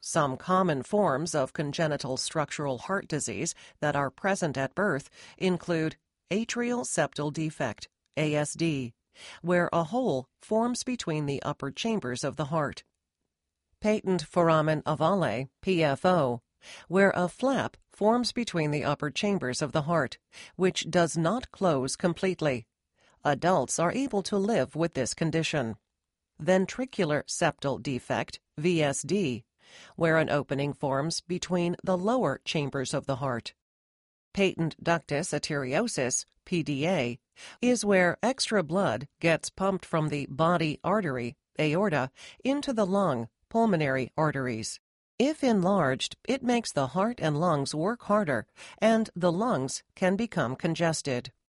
Some common forms of congenital structural heart disease that are present at birth include atrial septal defect, ASD, where a hole forms between the upper chambers of the heart; patent foramen ovale, PFO, where a flap forms between the upper chambers of the heart, which does not close completely. Adults are able to live with this condition; ventricular septal defect, VSD, where an opening forms between the lower chambers of the heart; patent ductus arteriosus, PDA, is where extra blood gets pumped from the body artery, aorta, into the lung, pulmonary arteries. If enlarged, it makes the heart and lungs work harder, and the lungs can become congested.